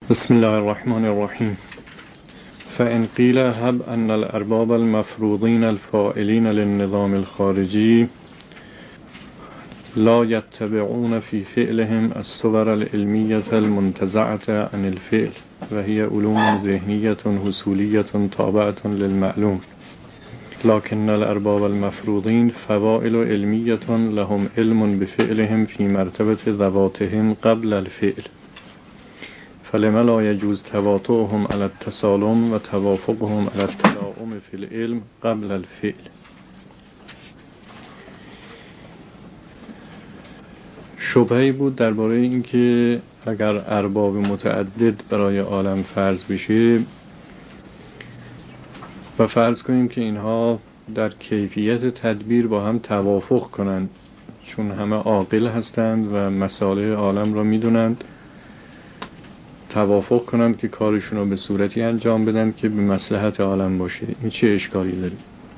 بسم الله الرحمن الرحيم. فإن قيل هب أن الأرباب المفروضين الفاعلين للنظام الخارجي لا يتبعون في فعلهم الصور العلمية المنتزعة عن الفعل وهي علوم ذهنية حصولية تابعة للمعلوم، لكن الأرباب المفروضين فواعل علمية لهم علم بفعلهم في مرتبة ذواتهم قبل الفعل، فلما لا يجوز تواطؤهم على التسالم و توافقهم على التلاؤم في العلم قبل الفعل. شبهه‌ای بود درباره اینکه اگر ارباب متعدد برای عالم فرض بشه و فرض کنیم که اینها در کیفیت تدبیر با هم توافق کنند، چون همه عاقل هستند و مصالح عالم را میدونند، توافق کنند که کارشون رو به صورتی انجام بدن که به مصلحت عالم باشه، این چه اشکالی داره؟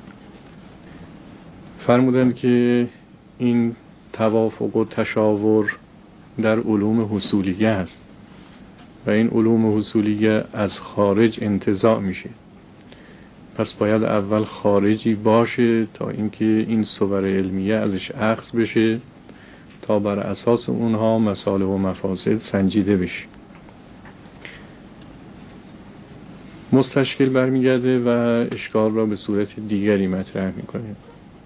فرمودند که این توافق و تشاور در علوم حصولیه هست و این علوم حصولیه از خارج انتزاع میشه، پس باید اول خارجی باشه تا اینکه این صور علمیه ازش اخذ بشه تا بر اساس اونها مصالح و مفاسد سنجیده بشه. مستشکل برمیگرده و اشکال را به صورت دیگری مطرح میکنه.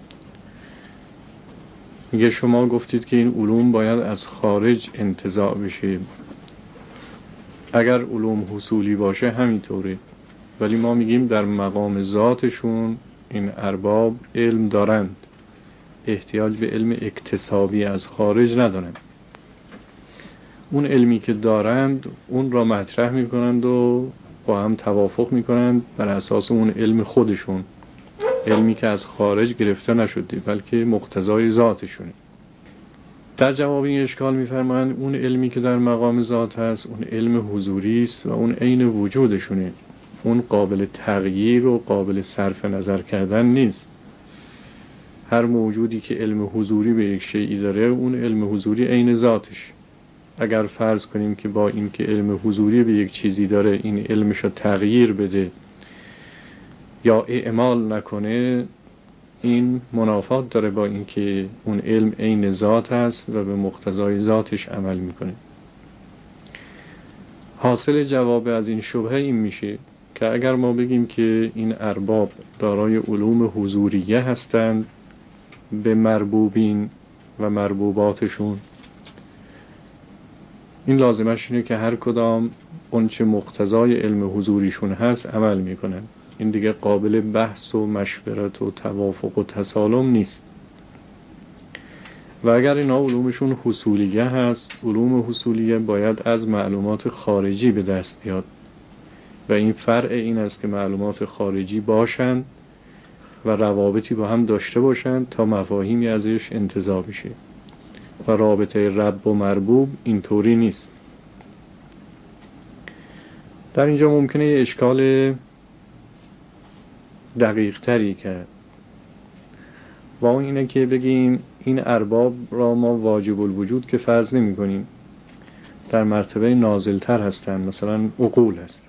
میگه شما گفتید که این علوم باید از خارج انتزاع بشه، اگر علوم حصولی باشه همینطوره، ولی ما میگیم در مقام ذاتشون این ارباب علم دارند، احتیاج به علم اکتسابی از خارج ندارند. اون علمی که دارند اون را مطرح میکنند و با هم توافق میکنند بر اساس اون علم خودشون، علمی که از خارج گرفته نشده بلکه مقتضای ذاتشونه. در جواب این اشکال میفرمایند اون علمی که در مقام ذات هست اون علم حضوری است و اون عین وجودشونه، اون قابل تغییر و قابل صرف نظر کردن نیست. هر موجودی که علم حضوری به یک شیئی داره اون علم حضوری عین ذاتش. اگر فرض کنیم که با این که علم حضوری به یک چیزی داره این علمشو تغییر بده یا اعمال نکنه، این منافات داره با این که اون علم عین ذات هست و به مقتضای ذاتش عمل میکنه. حاصل جواب از این شبهه این میشه که اگر ما بگیم که این ارباب دارای علوم حضوریه هستند به مربوبین و مربوباتشون، این لازمش اینه که هر کدام اون چه مقتضای علم حضوریشون هست عمل میکنن. این دیگه قابل بحث و مشورت و توافق و تسالم نیست. و اگر اینا علومشون حصولیه هست، علوم حصولیه باید از معلومات خارجی به دست بیاد و این فرع این است که معلومات خارجی باشن و روابطی با هم داشته باشن تا مفاهیمی ازش انتزاع بشه. و رابطه رب و مربوب اینطوری نیست. در اینجا ممکنه یه اشکال دقیق تری کرد و اون اینه که بگیم این ارباب را ما واجب الوجود که فرض نمی کنیم، در مرتبه نازلتر هستن، مثلا عقول هست.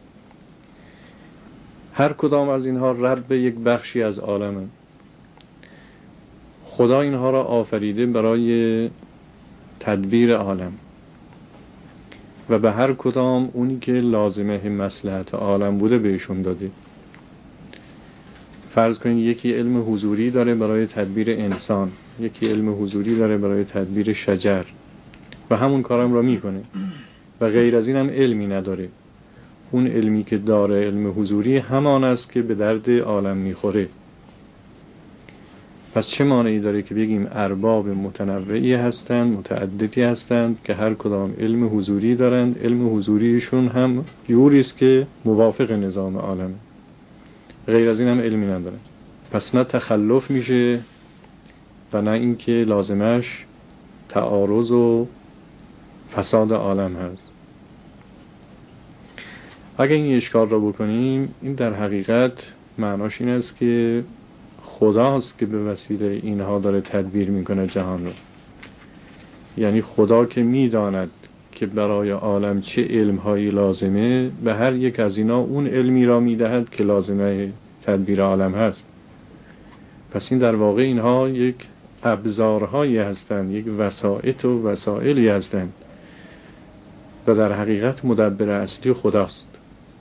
هر کدام از اینها رب یک بخشی از عالمن. خدا اینها را آفریده برای تدبیر عالم و به هر کدام اونی که لازمه مصلحت عالم بوده بهشون داده. فرض کنید یکی علم حضوری داره برای تدبیر انسان، یکی علم حضوری داره برای تدبیر شجر و همون کارم را میکنه و غیر از این هم علمی نداره. اون علمی که داره علم حضوری همان است که به درد عالم میخوره. پس چه مانعی داره که بگیم ارباب متنوعی هستند، متعددی هستند که هر کدام علم حضوری دارند، علم حضوریشون هم جوری است که موافق نظام عالم، غیر از این هم علمی ندارن. پس نه تخلف میشه و نه اینکه لازمش تعارض و فساد عالم هست. اگه این اشکال را بکنیم، این در حقیقت معناش این است که خداست که به وسیله اینها داره تدبیر میکنه جهان رو. یعنی خدا که میداند که برای عالم چه علم‌هایی لازمه، به هر یک از اینا اون علمی را می‌دهد که لازمه تدبیر عالم هست. پس این در واقع اینها یک ابزارهایی هستند، یک وسائط و وسائلی هستند و در حقیقت مدبر اصلی خداست.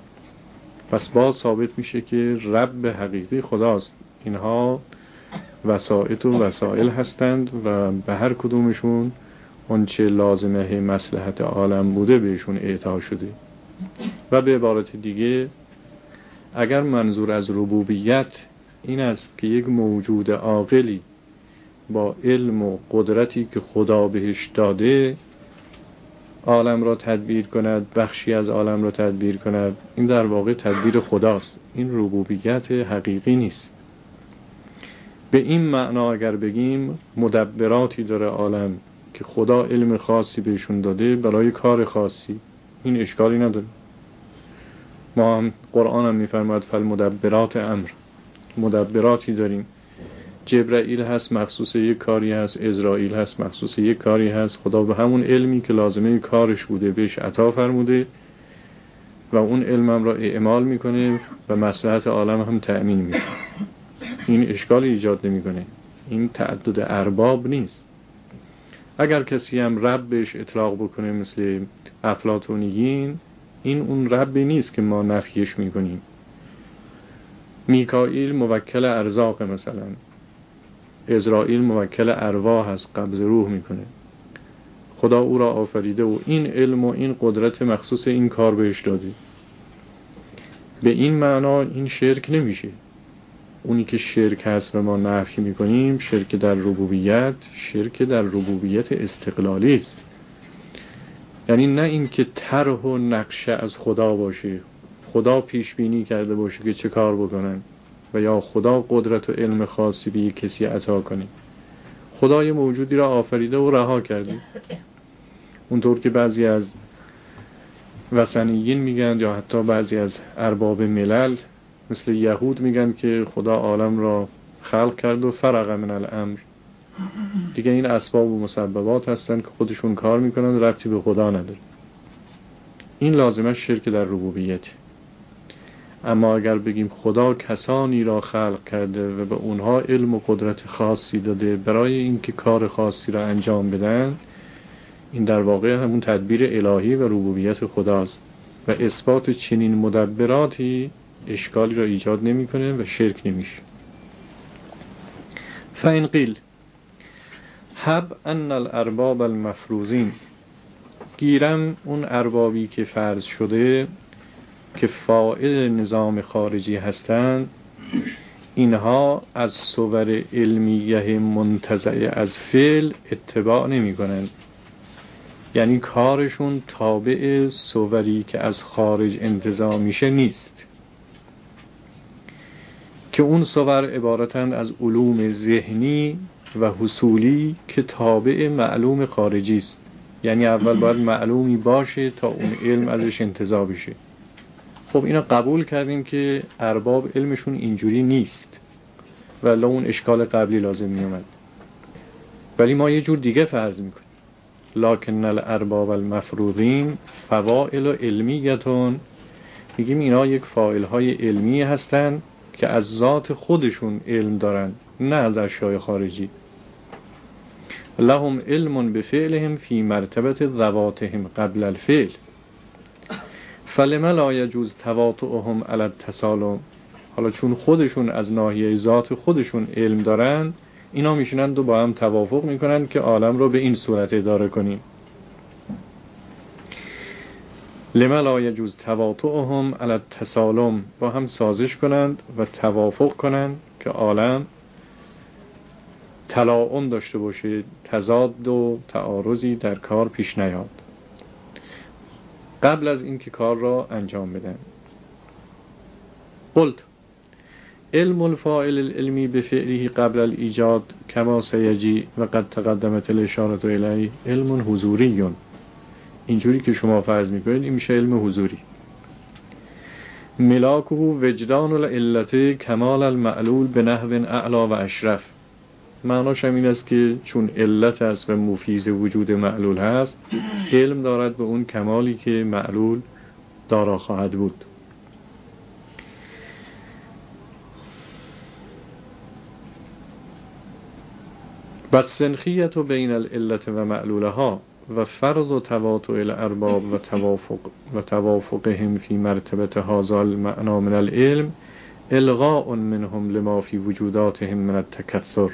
پس باز ثابت میشه که رب حقیقی خداست. اینها وسائط و وسائل هستند و به هر کدومشون آنچه لازمه مصلحت عالم بوده بهشون اعطا شده. و به عبارت دیگه اگر منظور از ربوبیت این است که یک موجود عاقلی با علم و قدرتی که خدا بهش داده عالم را تدبیر کند، بخشی از عالم را تدبیر کند، این در واقع تدبیر خداست. این ربوبیت حقیقی نیست. به این معنا اگر بگیم مدبراتی داره عالم که خدا علم خاصی بهشون داده برای کار خاصی، این اشکالی نداره. ما هم قرآن هم میفرماید فالمدبرات امر، مدبراتی داریم. جبرائیل هست مخصوص یک کاری هست، عزرائیل هست مخصوص یک کاری هست. خدا به همون علمی که لازمه کارش بوده بهش عطا فرموده و اون علمم را اعمال میکنه و مصلحت عالم هم تأمین میکنه. این اشکالی ایجاد نمیکنه. این تعدد ارباب نیست. اگر کسی هم رب بهش اطلاق بکنه مثل افلاطونیین، این اون ربی نیست که ما نفیش میکنیم. میکائیل موکل ارزاق، مثلا عزرائیل موکل ارواح هست، قبض روح میکنه. خدا او را آفریده و این علم و این قدرت مخصوص این کار بهش داده. به این معنا این شرک نمیشه. اونی که شرک هست و ما نفی میکنیم شرک در ربوبیت، شرک در ربوبیت استقلالی است. یعنی نه این که طرح و نقشه از خدا باشه، خدا پیش بینی کرده باشه که چه کار بکنن و یا خدا قدرت و علم خاصی به یک کسی عطا کنه. خدا یه موجودی را آفریده و رها کرده. اونطور که بعضی از وثنیین میگن یا حتی بعضی از ارباب ملل مثل یهود میگن که خدا عالم را خلق کرد و فرغ من الامر. دیگه این اسباب و مسببات هستن که خودشون کار میکنن، ربطی به خدا نداره. این لازمه شرک در ربوبیت. اما اگر بگیم خدا کسانی را خلق کرده و به اونها علم و قدرت خاصی داده برای اینکه کار خاصی را انجام بدن، این در واقع همون تدبیر الهی و ربوبیت خداست و اثبات چنین مدبراتی اشکالی را ایجاد نمیکنه و شرک نمیشه. فإن قیل حب ان الارباب المفروضین، گیرم اون اربابی که فرض شده که فاعل نظام خارجی هستند، اینها از صور علمیه منتزع از فعل اتباع نمی کنند. یعنی کارشون تابع صوری که از خارج انتزاع میشه نیست، که اون صور عبارتند از علوم ذهنی و حصولی که تابع معلوم خارجی است. یعنی اول باید معلومی باشه تا اون علم ازش انتزاع بشه. خب اینا قبول کردیم که ارباب علمشون اینجوری نیست ولی اون اشکال قبلی لازم می اومد. ولی ما یه جور دیگه فرض میکنیم. لکن الارباب المفروضین فواعل علمیتون، میگیم اینا یک فاعل های علمی هستن که از ذات خودشون علم دارن، نه از اشیاء خارجی. لهم علم بفعلهم فی مرتبه ذواتهم قبل الفعل فلما لا یجوز تواطؤهم علی التسالم. حالا چون خودشون از ناحیه ذات خودشون علم دارن، اینا میشنند و با هم توافق میکنن که عالم رو به این صورت اداره کنیم. لما لا یجوز تواطؤهم علی التسالم، با هم سازش کنند و توافق کنند که عالم تلاؤم داشته باشه، تضاد و تعارضی در کار پیش نیاد قبل از اینکه کار را انجام بدن. قلت علم الفاعل العلمی بفعله قبل الایجاد کما سیجی و قد تقدمت الاشاره الیه علم حضوری. اینجوری که شما فرض میکنید این میشه علم حضوری. ملاکه وجدان العلت کمال المعلول به نحو اعلا و اشرف. معناش هم این است که چون علت است و مفیز وجود معلول هست، علم دارد به اون کمالی که معلول دارا خواهد بود. و سنخیت بین العلت و معلولها و فرض و تواطؤ الارباب و توافقهم فی مرتبه هذا المعنى من العلم الغاء منهم لما فی وجوداتهم من التکثر.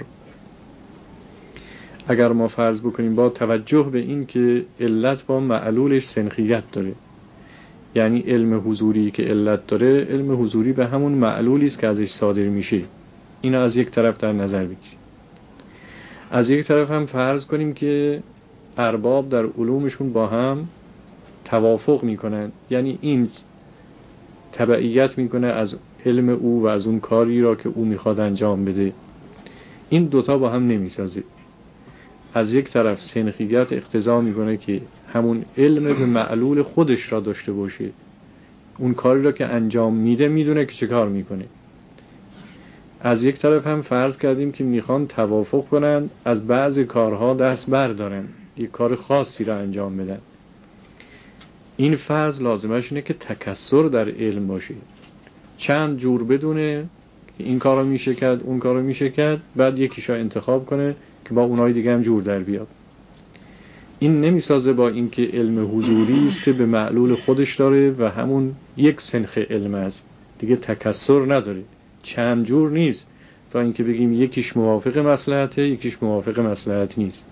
اگر ما فرض بکنیم با توجه به این که علت با معلولش سنخیت داره، یعنی علم حضوری که علت داره، علم حضوری به همون معلولی است که ازش صادر میشه، اینا از یک طرف در نظر بگیریم. از یک طرف هم فرض کنیم که ارباب در علومشون با هم توافق میکنن، یعنی این تبعیت میکنه از علم او و از اون کاری را که او میخواد انجام بده. این دوتا با هم نمیسازه. از یک طرف سنخیت اقتضا میکنه که همون علم به معلول خودش را داشته باشه، اون کاری را که انجام میده میدونه که چه کار میکنه. از یک طرف هم فرض کردیم که میخوان توافق کنن از بعض کارها دست بردارن، یک کار خاصی را انجام بدن. این فرض لازمش اینه که تکثر در علم باشه، چند جور بدونه که این کارو میشه کرد اون کارو میشه کرد، بعد یکیشا انتخاب کنه که با اونای دیگه هم جور در بیاد. این نمیسازه با اینکه علم حضوری است که به معلول خودش داره و همون یک سنخ علم است، دیگه تکثر نداره، چند جور نیست تا اینکه بگیم یکیش موافق مصلحته یکیش موافق مصلحت نیست.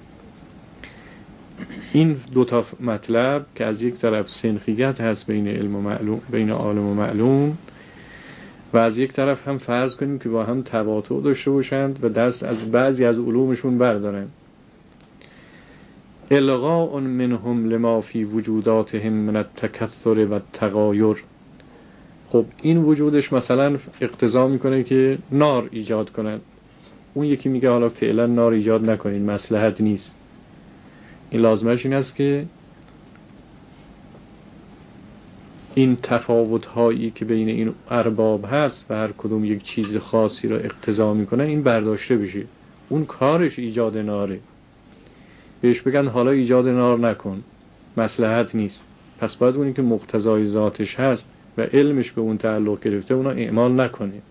این دوتا مطلب که از یک طرف سنخیت هست بین علم و معلوم، بین عالم و معلوم، و از یک طرف هم فرض کنیم که با هم تواطؤ داشته باشند و دست از بعضی از علومشون بردارن. الغاء منهم لما فی وجوداتهم من التکثر و التغایر. خب این وجودش مثلا اقتضا میکنه که نار ایجاد کنن، اون یکی میگه حالا فعلا نار ایجاد نکنین، مصلحت نیست. این لازمش این است که این تفاوت هایی که بین این ارباب هست و هر کدوم یک چیز خاصی را اقتضا میکنه این برداشته بشه. اون کارش ایجاد ناره، بهش بگن حالا ایجاد نار نکن، مصلحت نیست، پس باید اونی که مقتضای ذاتش هست و علمش به اون تعلق گرفته اونا اعمال نکنه.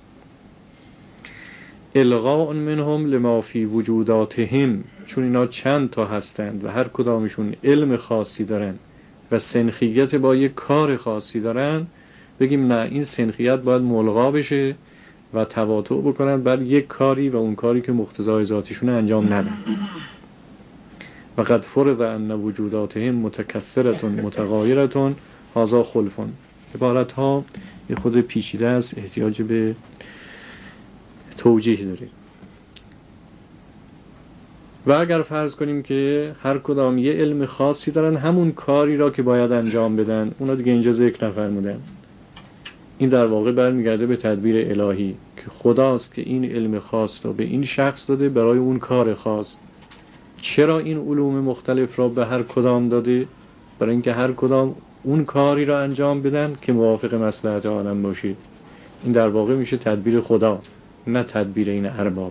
الغاء منهم لما فی وجوداتهم، چون اینا چند تا هستند و هر کدامشون علم خاصی دارن و سنخیت با یک کار خاصی دارن، بگیم نه، این سنخیت باید ملغا بشه و تواطؤ بکنن بر یک کاری و اون کاری که مقتضای ذاتشون انجام ندن. و قد فرض ان وجوداتهم متکثرة متغایرة هذا خلف. عبارت ها یه خود پیچیده است، احتیاج به توجیه داره. و اگر فرض کنیم که هر کدام یه علم خاصی دارن، همون کاری را که باید انجام بدن اونا دیگه اینجا ذکر نفرمودن، این در واقع برمیگرده به تدبیر الهی که خداست که این علم خاص رو به این شخص داده برای اون کار خاص. چرا این علوم مختلف را به هر کدام داده؟ برای اینکه هر کدام اون کاری را انجام بدن که موافق مصلحت عالم باشه. این در واقع میشه تدبیر خدا، نه تدبیر این ارباب.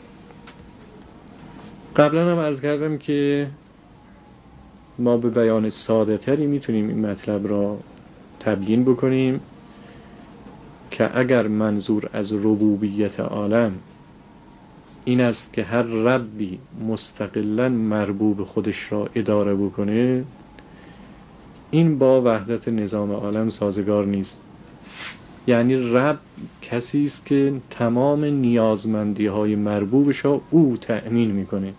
قبلا هم عرض کردم که ما به بیان ساده تری میتونیم این مطلب را تبیین بکنیم که اگر منظور از ربوبیت عالم این است که هر ربی مستقلاً مربوب خودش را اداره بکنه، این با وحدت نظام عالم سازگار نیست. یعنی رب کسی است که تمام نیازمندی های مربوبش را او تأمین میکنه.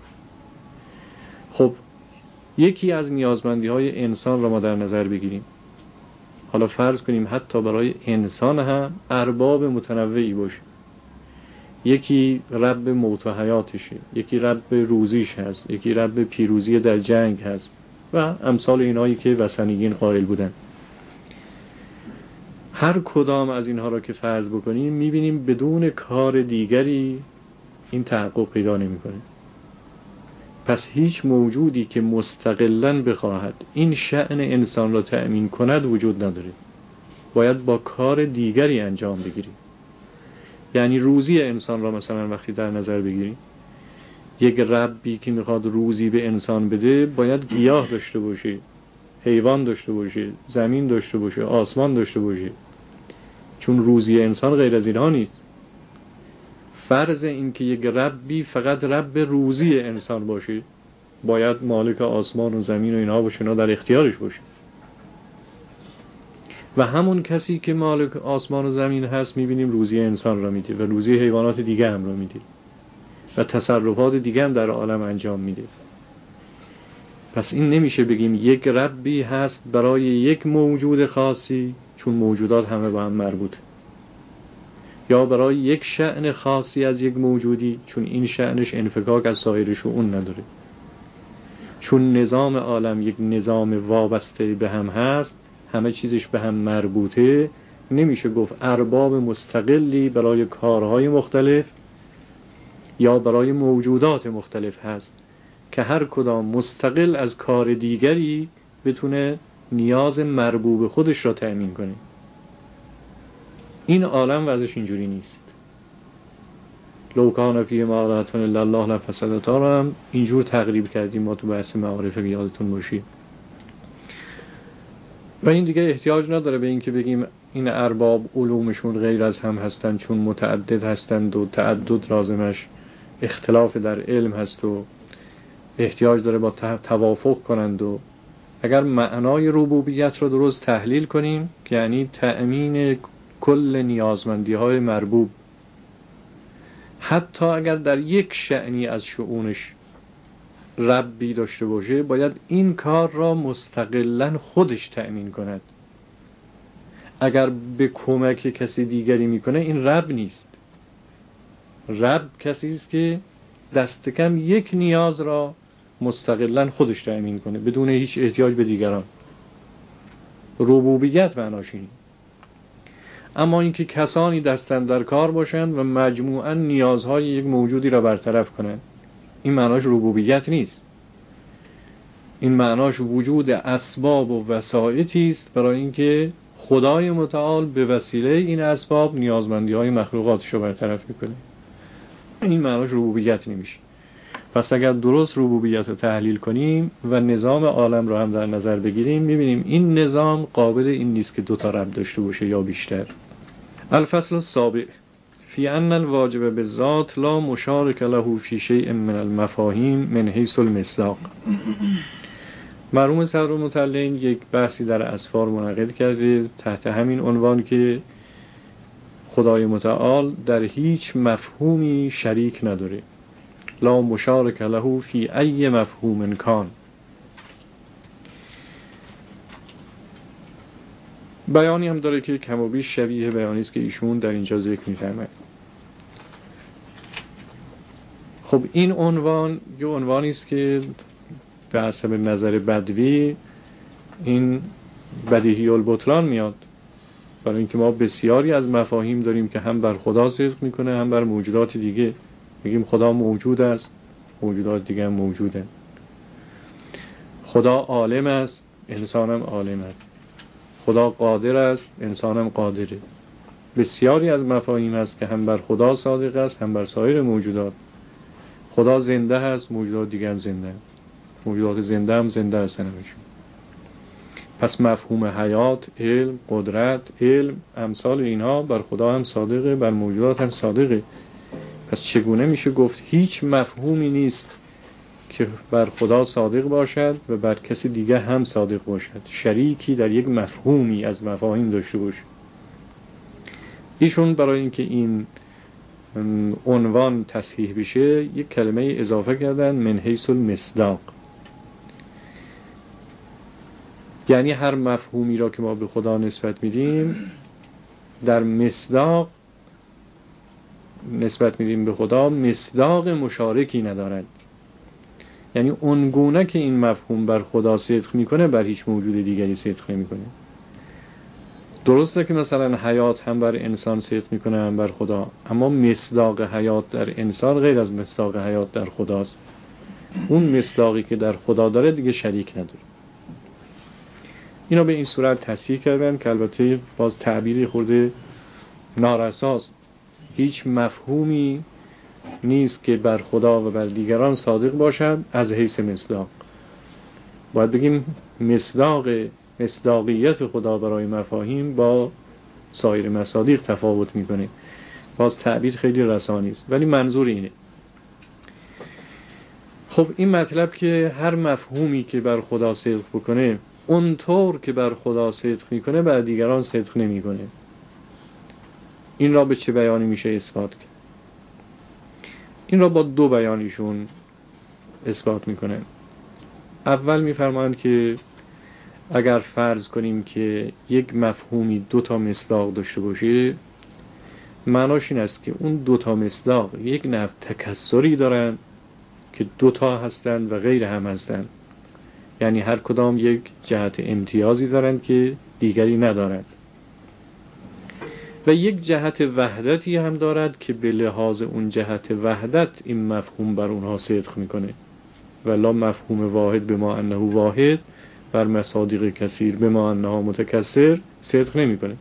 خب یکی از نیازمندی های انسان را ما در نظر بگیریم. حالا فرض کنیم حتی برای انسان هم ارباب متنوعی باشه، یکی رب موت و حیاتشه، یکی رب روزیش هست، یکی رب پیروزی در جنگ هست و امثال اینایی که وثنیین قائل بودن. هر کدام از اینها را که فرض بکنیم میبینیم بدون کار دیگری این تحقق پیدا نمی‌کنه. پس هیچ موجودی که مستقلاً بخواهد این شأن انسان را تأمین کند وجود نداره، باید با کار دیگری انجام بگیریم. یعنی روزی انسان را مثلا وقتی در نظر بگیریم، یک ربی که میخواد روزی به انسان بده باید گیاه داشته باشه، حیوان داشته باشه، زمین داشته باشه، آسمان داشته باشه، چون روزی انسان غیر از اینها نیست. فرض این که یک ربی فقط رب روزی انسان باشه، باید مالک آسمان و زمین و اینها باشه، اینا در اختیارش باشه. و همون کسی که مالک آسمان و زمین هست میبینیم روزی انسان را میده و روزی حیوانات دیگه هم را میده و تصرفات دیگه هم در عالم انجام میده. پس این نمیشه بگیم یک ربی هست برای یک موجود خاصی چون موجودات همه با هم مربوط، یا برای یک شأن خاصی از یک موجودی چون این شأنش انفکاک از سایر شؤون نداره. چون نظام عالم یک نظام وابسته به هم هست، همه چیزش به هم مربوطه، نمیشه گفت ارباب مستقلی برای کارهای مختلف یا برای موجودات مختلف هست که هر کدام مستقل از کار دیگری بتونه نیاز مربوب خودش را تأمین کنه. این عالم وضعش اینجوری نیست. لو کان فیهما آلهة الا الله لفسدتا رو هم اینجور تقریب کردیم ما تو بحث معارف، یادتون باشه. و این دیگه احتیاج نداره به این که بگیم این ارباب علومشون غیر از هم هستند چون متعدد هستند و تعدد لازمش اختلاف در علم هست و احتیاج داره با توافق کنند. و اگر معنای ربوبیت رو درست تحلیل کنیم یعنی تأمین کل نیازمندی های مربوب، حتی اگر در یک شأنی از شؤونش ربی داشته باشه باید این کار را مستقلاً خودش تأمین کند. اگر به کمک کسی دیگری میکنه این رب نیست. رب کسی است که دست کم یک نیاز را مستقلاً خودش تأمین کنه بدون هیچ احتیاج به دیگران. ربوبیت معناش اینه. اما اینکه کسانی دستن در کار باشند و مجموعاً نیازهای یک موجودی را برطرف کنند، این معناش ربوبیت نیست. این معناش وجود اسباب و وسائطی است برای اینکه خدای متعال به وسیله این اسباب نیازمندی‌های مخلوقاتش رو برطرف میکنه. این معناش ربوبیت نمیشه. پس اگر درست ربوبیت رو تحلیل کنیم و نظام عالم رو هم در نظر بگیریم میبینیم این نظام قابل این نیست که دوتا رب داشته باشه یا بیشتر. الفصل السابع فی ان الواجب بالذات لا مشارک له فی شیء من المفاهیم من حیث المصداق. مرحوم صدرالمطلعین یک بحثی در اسفار منعقد کرده تحت همین عنوان که خدای متعال در هیچ مفهومی شریک نداره. لا مشارک له فی ای مفهوم کان. بیانی هم داره که کم و بیش شبیه بیانی است که ایشون در اینجا ذکر می‌فرمایند. خب این عنوان یه عنوانی است که به حسب نظر بدوی این بدیهی البطلان میاد، برای اینکه ما بسیاری از مفاهیم داریم که هم بر خدا صدق میکنه هم بر موجودات دیگه. میگیم خدا موجود است، موجودات دیگه هم موجوده. خدا عالم است، انسان هم عالم است. خدا قادر است، انسان هم قادره. بسیاری از مفاهیم هست که هم بر خدا صادق است هم بر سایر موجودات. خدا زنده است، موجودات دیگه هم زنده است. موجودات زنده هم زنده هستن همشون. پس مفهوم حیات، علم، قدرت، علم، امثال اینها بر خدا هم صادقه، بر موجودات هم صادقه. پس چگونه میشه گفت هیچ مفهومی نیست که بر خدا صادق باشد و بر کسی دیگه هم صادق باشد، شریکی در یک مفهومی از مفاهیم داشته باشه. ایشون برای اینکه این عنوان تصحیح بشه یک کلمه اضافه کردن من حیث المصداق، یعنی هر مفهومی را که ما به خدا نسبت میدیم در مصداق نسبت میدیم به خدا مصداق مشارکی ندارد. یعنی اونگونه که این مفهوم بر خدا صدق میکنه بر هیچ موجود دیگری صدق نمیکنه. درسته که مثلا حیات هم بر انسان صدق میکنه هم بر خدا، اما مصداق حیات در انسان غیر از مصداق حیات در خداست. اون مصداقی که در خدا داره دیگه شریک نداره. اینا به این صورت تصحیح کردن که البته باز تعبیری خورده نارساست. هیچ مفهومی نیست که بر خدا و بر دیگران صادق باشد از حیث مصداق. باید بگیم مصداقیت خدا برای مفاهیم با سایر مصادیق تفاوت میکنه. باز تعبیر خیلی رسانی است، ولی منظور اینه. خب این مطلب که هر مفهومی که بر خدا صدق بکنه اونطور که بر خدا صدق میکنه بر دیگران صدق نمیکنه. این را به چه بیانی میشه اثبات کرد؟ این را با دو بیانیشون اثبات میکنه. اول میفرمایند که اگر فرض کنیم که یک مفهومی دو تا مصداق داشته باشه، معناش این است که اون دو تا مصداق یک نوع تکثری دارن که دو تا هستند و غیر هم هستند. یعنی هر کدام یک جهت امتیازی دارند که دیگری ندارند و یک جهت وحدتی هم دارد که به لحاظ اون جهت وحدت این مفهوم بر اونها صدق میکنه. ولا مفهوم واحد به ما انه واحد بر مصادیق کثیر به ما انها متکثر صدق نمیکنه.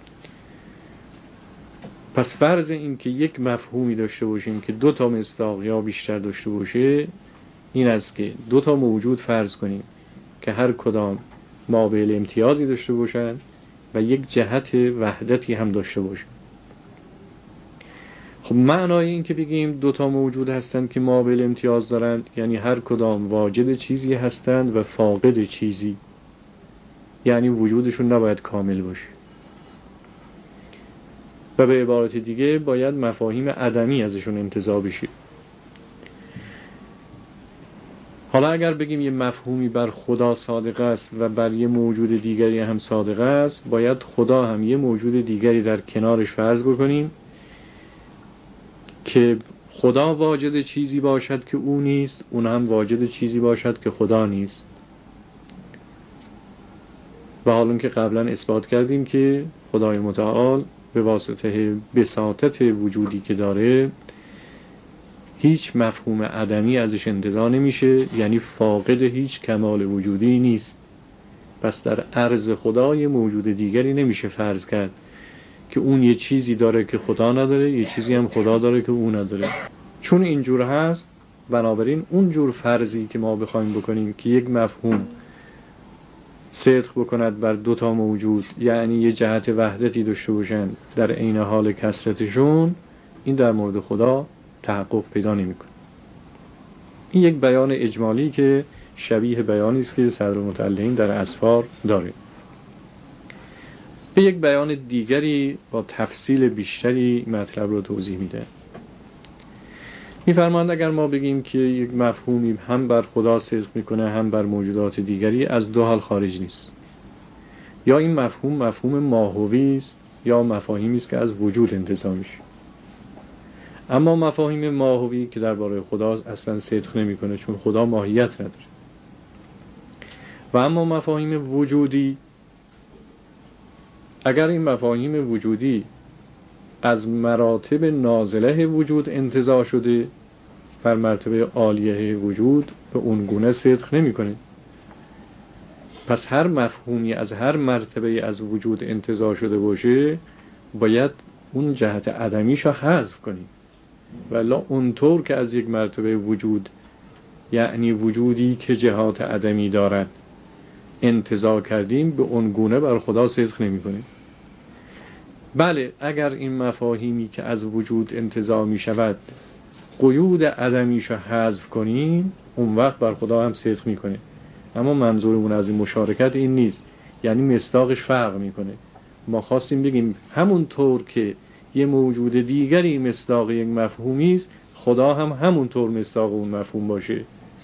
پس فرض این که یک مفهومی داشته باشیم که دو تا مصداق یا بیشتر داشته باشه این است که دو تا موجود فرض کنیم که هر کدام مابعد امتیازی داشته باشند و یک جهت وحدتی هم داشته باشند. خب معنای این که بگیم دو تا موجود هستند که مابعد امتیاز دارند یعنی هر کدام واجد چیزی هستند و فاقد چیزی، یعنی وجودشون نباید کامل باشه. و به عبارت دیگه باید مفاهیم عدمی ازشون انتزاع بشه. حالا اگر بگیم یه مفهومی بر خدا صادق است و بر یه موجود دیگری هم صادق است، باید خدا هم یه موجود دیگری در کنارش فرض بکنیم که خدا واجد چیزی باشد که او نیست، اون هم واجد چیزی باشد که خدا نیست. و حالا که قبلا اثبات کردیم که خدای متعال به واسطه بساطت وجودی که داره هیچ مفهوم عدمی ازش انتزاع نمیشه، یعنی فاقد هیچ کمال وجودی نیست. پس در عرض خدا یه موجود دیگری نمیشه فرض کرد که اون یه چیزی داره که خدا نداره، یه چیزی هم خدا داره که اون نداره. چون اینجور هست، بنابراین اونجور فرضی که ما بخوایم بکنیم که یک مفهوم صدق بکند بر دو تا موجود، یعنی یه جهت وحدتی داشته باشن در عین حال کثرتشون، این در مورد خدا تحقق پیدا نمیکنه. این یک بیان اجمالی که شبیه بیانی است که صدرالمتعلقین در اسفار داره. به یک بیان دیگری با تفصیل بیشتری مطلب رو توضیح میده. میفرماند اگر ما بگیم که یک مفهومی هم بر خدا صدق میکنه هم بر موجودات دیگری، از دو حال خارج نیست. یا این مفهوم ماهوی است یا مفاهیمی است که از وجود انتزاع میشه. اما مفاهیم ماهوی که درباره خدا اصلا صدق نمیکنه چون خدا ماهیت نداره. و اما مفاهیم وجودی، اگر این مفاهیم وجودی از مراتب نازله وجود انتزاع شده، بر مرتبه عالیه وجود به اون گونه صدق نمیکنه. پس هر مفهومی از هر مرتبه از وجود انتزاع شده باشه باید اون جهت عدمیشو حذف کنیم. ولی اونطور که از یک مرتبه وجود، یعنی وجودی که جهات عدمی دارد، انتزاع کردیم، به اون گونه بر خدا صدق نمیکنه. بله اگر این مفاهیمی که از وجود انتزاع می شود قیود عدمیشو حذف کنیم، اون وقت بر خدا هم صدق میکنه. اما منظورمون از این مشارکت این نیست، یعنی مصداقش فرق میکنه. ما خواستیم بگیم همون طور که یه موجود دیگری مصداق یک مفهومی است، خدا هم همون طور مصداق اون مفهوم باشه.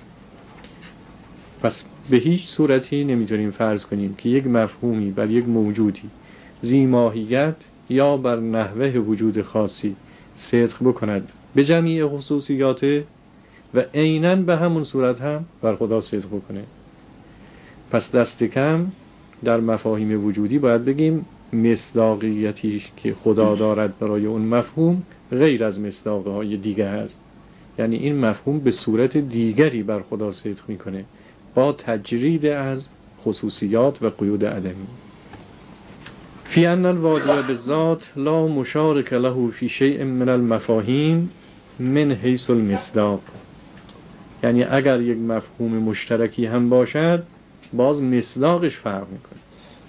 پس به هیچ صورتی نمیتونیم فرض کنیم که یک مفهومی بر یک موجودی ذی ماهیت یا بر نحوه وجود خاصی صدق بکند به جمیع خصوصیاته و عیناً به همون صورت هم بر خدا صدق بکنه. پس دست کم در مفاهیم وجودی باید بگیم مصداقیتی که خدا دارد برای اون مفهوم غیر از مصداقهای دیگه هست. یعنی این مفهوم به صورت دیگری بر خدا صدق میکنه با تجرید از خصوصیات و قیود عدمی. فی ان الواجب بالذات لا مشارک له فی شیء من المفاهیم من حیث المصداق. یعنی اگر یک مفهوم مشترکی هم باشد باز مصداقش فرق میکنه.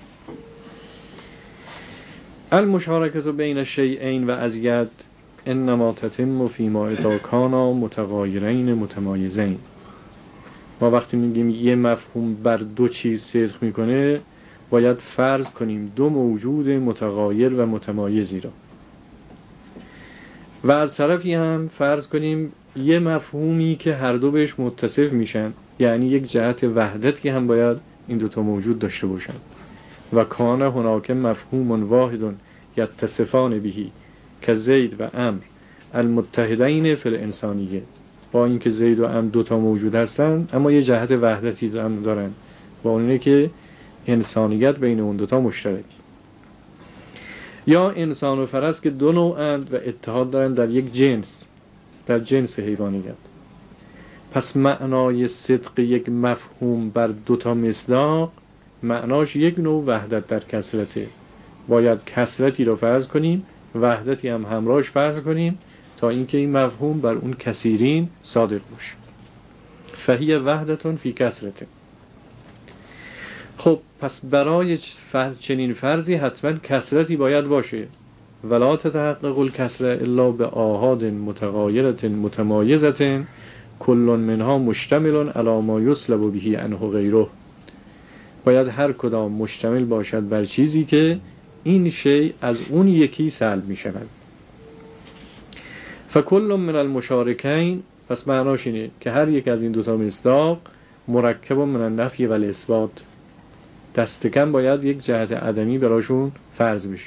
المشارکت بین الشیئین و ازید انما تتم فیما اذا کانا متغایرین متمایزین. ما وقتی میگیم یه مفهوم بر دو چیز صدق میکنه باید فرض کنیم دو موجود متغایر و متمایزی را، و از طرفی هم فرض کنیم یه مفهومی که هر دو بهش متصف میشن، یعنی یک جهت وحدتی هم باید این دوتا موجود داشته باشن. و کان هناک مفهوم واحد یتصفان بهی که زید و امر المتحدین فی الانسانیه. با اینکه زید و امر دوتا موجود هستن اما یه جهت وحدتی هم دارن، با اینه که انسانیت بین اون دوتا مشترک. یا انسان و فرس که دو نوعند و اتحاد دارن در یک جنس، در جنس حیوانیت. پس معنای صدق یک مفهوم بر دوتا مصداق معناش یک نوع وحدت در کثرته. باید کثرتی رو فرض کنیم، وحدتی هم همراهش فرض کنیم تا اینکه این مفهوم بر اون کثیرین صادق باشه. فهی وحدتون فی کثرته. خب پس برای چنین فرضی حتما کثرتی باید باشه. ولا تتحقق الکثره الا به آحاد متغایرة متمایزة کل منها مشتمل علی ما یسلب به عنه غیره. باید هر کدام مشتمل باشد بر چیزی که این شی از اون یکی سلب می شود. فکل من المشارکین، پس معناش اینه که هر یک از این دوتا مصداق مرکب من النفی و الاثبات. دست کم باید یک جهت عدمی براشون فرض بشه.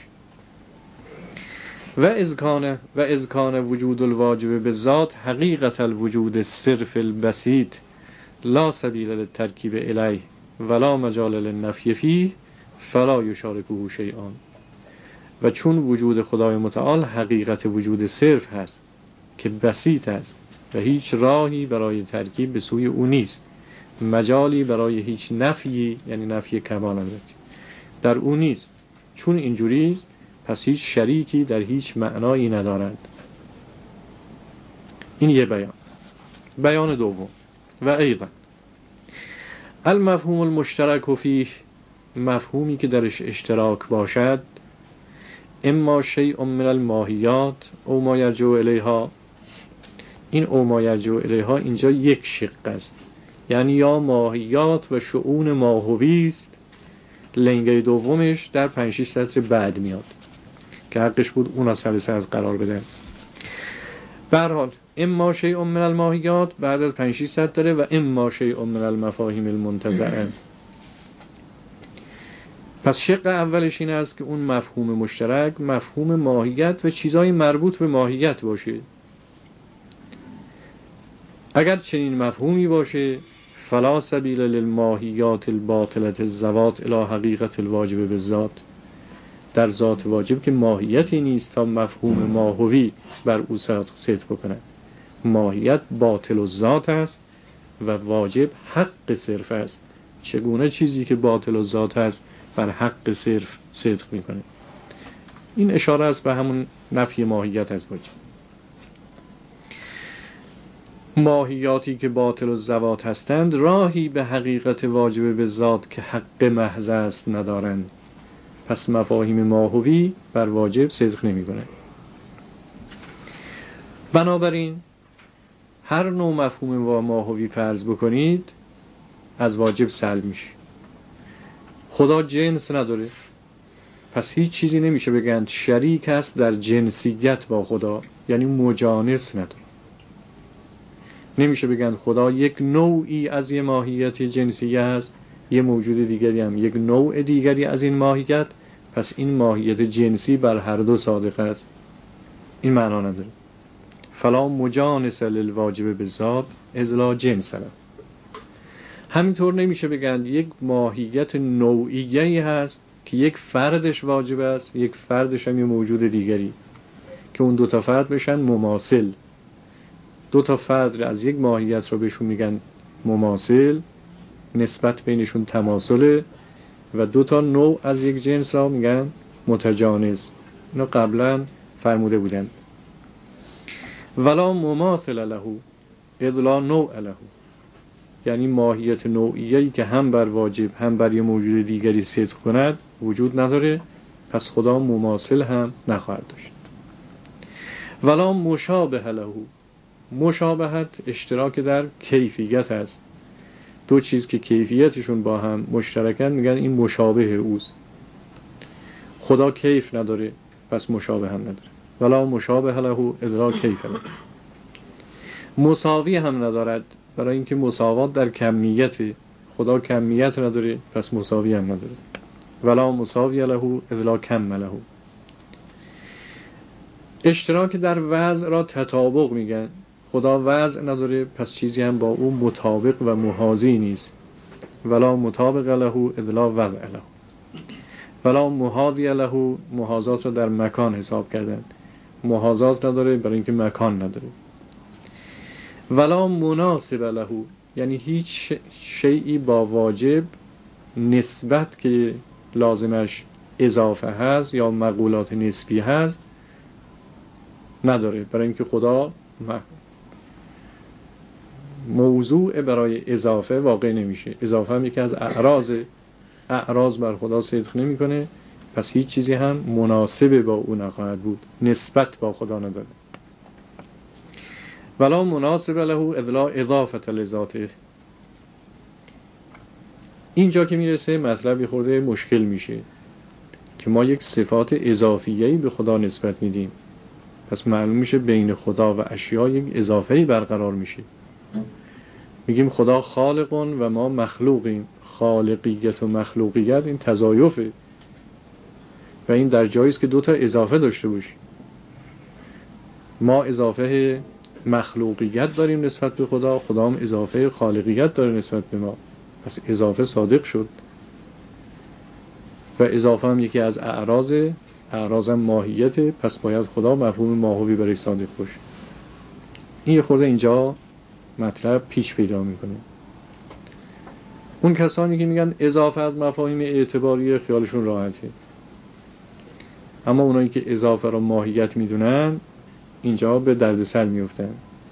و اذ کان وجود الواجب بالذات حقیقت الوجود صرف البسیط لا سبیل للترکیب الیه ولا مجال للنفی فیه فلا یشارکه شیئان. و چون وجود خدای متعال حقیقت وجود صرف هست که بسیط است و هیچ راهی برای ترکیب به سوی او نیست، مجالی برای هیچ نفی، یعنی نفی کمال در او نیست، چون اینجوریست پس هیچ شریکی در هیچ معنایی ندارند. این یه بیان دوم. و ایضا المفهوم المشترک فیه، مفهومی که درش اشتراک باشد، اما شیء من الماهیات او ما یرجع الیها. این او ما یرجع الیها اینجا یک شق است، یعنی یا ماهیات و شؤون ماهوی است. لنگه دومش در 5-6 سطر بعد میاد که حقش بود اونا سر از قرار بدن. به هر حال اما شیء من الماهیات بعد از 5-6 سطر داره و اما شیء من المفاهیم المنتزعه. پس شق اولش این است که اون مفهوم مشترک مفهوم ماهیت و چیزای مربوط به ماهیت باشه. اگر چنین مفهومی باشه فلا سبیل للماهیات الباطلة الذوات الی حقیقت الواجب بالذات. در ذات واجب که ماهیتی نیست تا مفهوم ماهوی بر او صدق بکنه. ماهیت باطل الذات است و واجب حق صرف است. چگونه چیزی که باطل الذات است بر حق صرف صدق میکنه؟ این اشاره است به همون نفی ماهیت از واجب. ماهیاتی که باطل الذوات هستند راهی به حقیقت واجب به ذات که حق محض است ندارند. پس مفاهیم ماهوی بر واجب صدق نمیکنه. بنابراین هر نوع مفهوم و ماهوی فرض بکنید از واجب سلب میشه. خدا جنس نداره، پس هیچ چیزی نمیشه بگن شریک است در جنسیت با خدا، یعنی مجانس نداره. نمیشه بگن خدا یک نوعی از یه ماهیت جنسیه است، یه موجود دیگری هم یک نوع دیگری از این ماهیت، پس این ماهیت جنسی بر هر دو صادق است. این معنا نداره. فلا مجانس للواجب بالذات اذ لا جنس له. همینطور نمیشه بگن یک ماهیت نوعیه‌ای هست که یک فردش واجب است، یک فردش هم یه موجود دیگری، که اون دو تا فرد بشن مماثل. دو تا فرد از یک ماهیت رو بهشون میگن مماثل، نسبت بینشون تماثله، و دو تا نوع از یک جنس را میگن متجانس. اینو قبلا فرموده بودن. ولا مماثل له اذ لا نوع له، یعنی ماهیت نوعیه‌ای که هم بر واجب هم بر یه موجود دیگری صدق کند وجود نداره، پس خدا مماثل هم نخواهد داشت. ولا مشابه له، مشابهت اشتراک در کیفیت است. دو چیز که کیفیتشون با هم مشترکن میگن این مشابه اوست. خدا کیف نداره پس مشابه هم نداره. ولا مشابه له اذ لا کیف له. مساوی هم ندارد، برای اینکه مساوات در کمیت، خدا کمیت نداره پس مساوی هم نداره. ولا مساوی له اذ لا کم له. اشتراک در وضع را تطابق میگن. خدا وضع نداره پس چیزی هم با اون مطابق و محاذی نیست. ولا مطابق له اذ لا وضع له. ولا محاذی له، محاذات را در مکان حساب کردن. محاذات نداره برای اینکه مکان نداره. ولا مناسب له، یعنی هیچ شیئی با واجب نسبت که لازمش اضافه هست یا مقولات نسبی هست نداره، برای اینکه خدا موضوع برای اضافه واقع نمیشه. اضافه هم یکی از اعراض بر خدا صدق نمیکنه، پس هیچ چیزی هم مناسب با او نخواهد بود، نسبت با خدا نداره. ولا مناسب له اذ لا اضافه لذاته. اینجا که میرسه مطلبی خورده مشکل میشه که ما یک صفات اضافیه‌ای به خدا نسبت میدیم، پس معلوم میشه بین خدا و اشیاء یک اضافه‌ای برقرار میشه. میگیم خدا خالقون و ما مخلوقیم. خالقیت و مخلوقیت این تضایفه و این در جایی است که دو تا اضافه داشته باشیم. ما اضافه مخلوقیت داریم نسبت به خدا، خدا هم اضافه خالقیت داره نسبت به ما، پس اضافه صادق شد. و اضافه هم یکی از اعراض هم ماهیت، پس باید خدا مفهوم ماهوی برای صادق باشه. این یه خورده اینجا مطلب پیچ پیدا میکنه. اون کسانی که میگن اضافه از مفاهیم اعتباری خیالشون راحته، اما اونایی که اضافه را ماهیت میدونن اینجا به دردسر میفتن.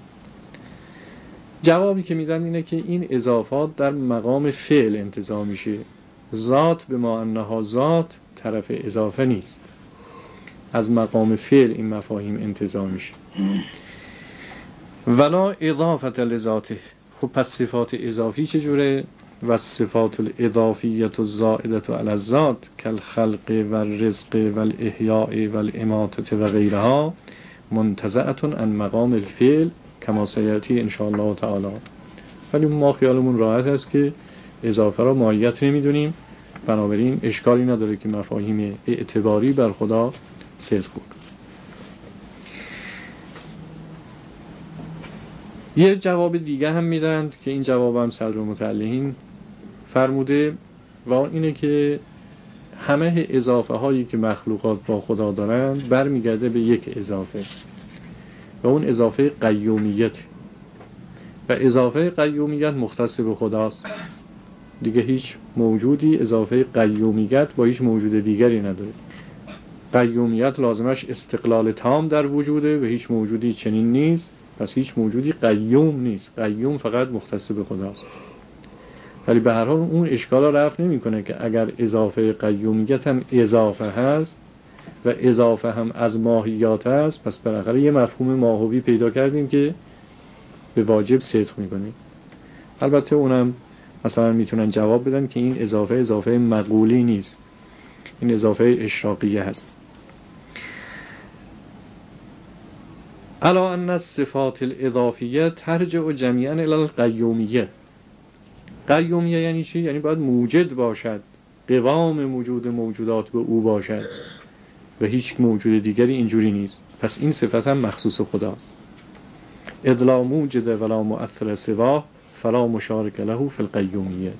جوابی که میدن اینه که این اضافات در مقام فعل انتزاع میشه. ذات به ما انها ذات طرف اضافه نیست، از مقام فعل این مفاهیم انتزاع میشه. ولا اضافه لذاته. خب پس صفات اضافی چجوره؟ و صفات الاضافیت الزائدة علی الذات کالخلق و الرزق و الاحیاء و الاماتة و غیرها منتزعة عن مقام الفعل کما سیأتی ان شاء الله تعالی. ولی ما خیالمون راحت است که اضافه را ماهیت نمیدونیم، بنابراین اشکالی نداره که مفاهیم اعتباری بر خدا صدق بود. یه جواب دیگه هم میدند که این جواب هم صدر متعلقین فرموده و اون اینه که همه اضافه هایی که مخلوقات با خدا دارند برمیگرده به یک اضافه و اون اضافه قیومیت، و اضافه قیومیت مختص به خداست. دیگه هیچ موجودی اضافه قیومیت با هیچ موجود دیگری نداره. قیومیت لازمش استقلال تام در وجوده و هیچ موجودی چنین نیست، پس هیچ موجودی قیوم نیست. قیوم فقط مختص به خداست. ولی به هر حال اون اشکال را رفع نمی‌کنه که اگر اضافه قیومیت هم اضافه هست و اضافه هم از ماهیات هست، پس بالاخره یه مفهوم ماهوی پیدا کردیم که به واجب صدق می‌کنه. البته اونم مثلا میتونن جواب بدن که این اضافه مقولی نیست، این اضافه اشراقیه هست. الا ان الصفات الاضافیه ترجع جمیعا الی القیومیه. قیومیه یعنی چی؟ یعنی باید موجد باشد، قوام موجودات به او باشد و هیچ موجود دیگری اینجوری نیست، پس این صفت هم مخصوص خداست. ادلا موجد ولا مؤثر سواه فلا مشارک له فی القیومیه.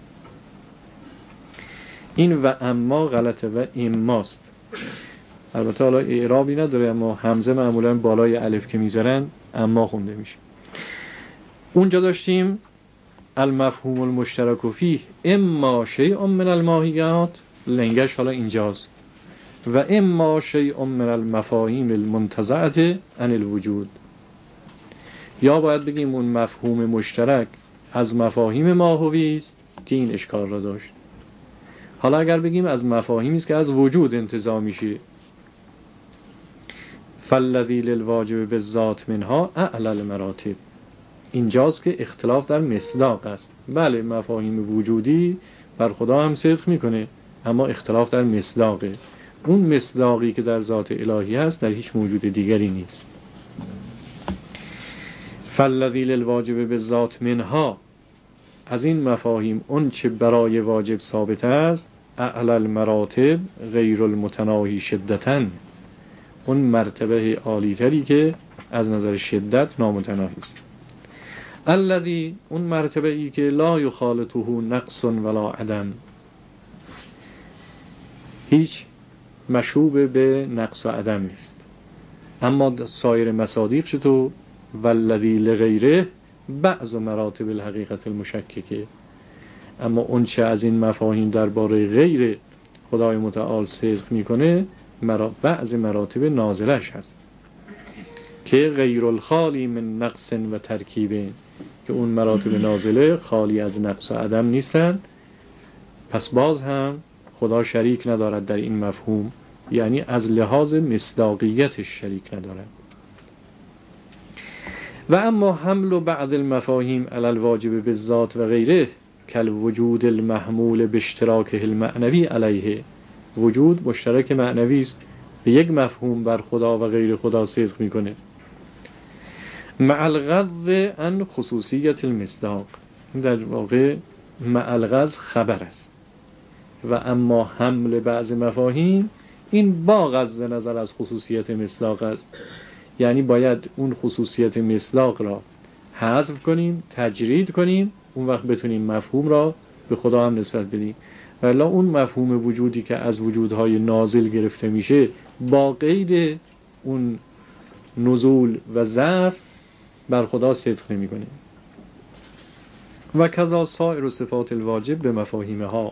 این و اما غلطه و اماست. البته حالا اعرابی نداره، اما همزه معمولا بالای الف که میذارن اما خونده میشه. اونجا داشتیم المفهوم المشترک فیه اما شیء من الماهیات، لنگش حالا اینجاست. و اما شیء من المفاهیم المنتزعه عن الوجود، یا باید بگیم اون مفهوم مشترک از مفاهیم ماهوی است که این اشکال را داشت. حالا اگر بگیم از مفاهیمی است که از وجود انتزاع میشه، فالذی للواجب بالذات منها اعلی المراتب، اینجاست که اختلاف در مصداق است. بله مفاهیم وجودی بر خدا هم صدق میکنه، اما اختلاف در مصداقه. اون مصداقی که در ذات الهی هست در هیچ موجود دیگری نیست. فالذی للواجب بالذات منها، از این مفاهیم اون چه برای واجب ثابت است، اعلی المراتب غیر المتناهی شدتاً، اون مرتبه عالی تری که از نظر شدت نامتناهی است. الذی، اون مرتبه ای که لا یخالطه نقص ولا عدم، هیچ مشوب به نقص و عدم نیست. اما سایر مصادیق چطور؟ والذی لغیره بعض مراتب الحقیقت المشککه، اما اون چه از این مفاهیم درباره غیر خدای متعال صدق میکنه بعض مراتب نازلش هست که غیر الخالی من نقص و ترکیب، که اون مراتب نازله خالی از نقص و عدم نیستند. پس باز هم خدا شریک ندارد در این مفهوم، یعنی از لحاظ مصداقیتش شریک ندارد. و اما حمل بعض المفاهیم علی الواجب بالذات و غیره کالوجود المحمول باشتراکه المعنوی علیه، وجود مشترک معنوی است، به یک مفهوم بر خدا و غیر خدا صدق میکنه، مع الغض عن خصوصیت المصداق، در واقع مع الغض خبر است. و اما حمل بعض مفاهیم این با غض نظر از خصوصیت مصداق است، یعنی باید اون خصوصیت مصداق را حذف کنیم، تجرید کنیم، اون وقت بتونیم مفهوم را به خدا هم نسبت بدیم. ولی اون مفهوم وجودی که از وجودهای نازل گرفته میشه با قید اون نزول و ضعف بر خدا صدق نمیکنه. و کذا سایر صفات الواجب به مفاهیمها،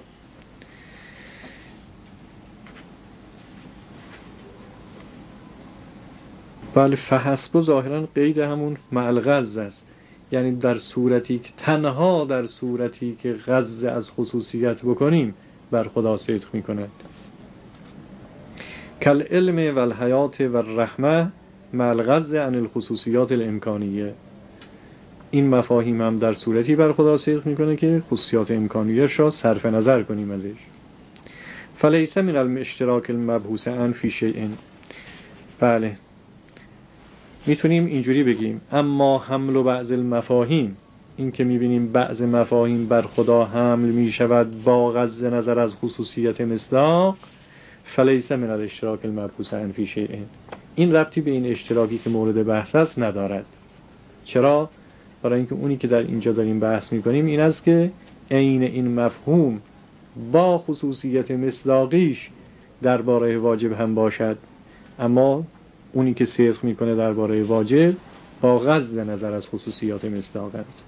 بله فحسب ظاهرا قید همون مع الغض است، یعنی در صورتی که تنها در صورتی که غض از خصوصیت بکنیم بر خدا صدق میکند. کل علم و الحیات و الرحمه مع الغض عن الخصوصیات الامکانیه، این مفاهیم هم در صورتی بر خدا صدق میکنه که خصوصیات امکانیش را صرف نظر کنیم ازش. فلیس من الاشتراک المبحوث عن فی شیء، بله میتونیم اینجوری بگیم اما حمل و بعض المفاهیم، این که میبینیم بعض مفاهیم بر خدا حمل میشود با غض نظر از خصوصیت مصداق، فلیس من الاشتراک المبحوث عن فی شیء، این ربطی به این اشتراکی که مورد بحث است ندارد. چرا؟ برای اینکه اونی که در اینجا داریم بحث میکنیم این است که عین این مفهوم با خصوصیت مصداقیش درباره واجب هم باشد، اما اونی که صدق میکنه درباره واجب با غض نظر از خصوصیات مصداق است.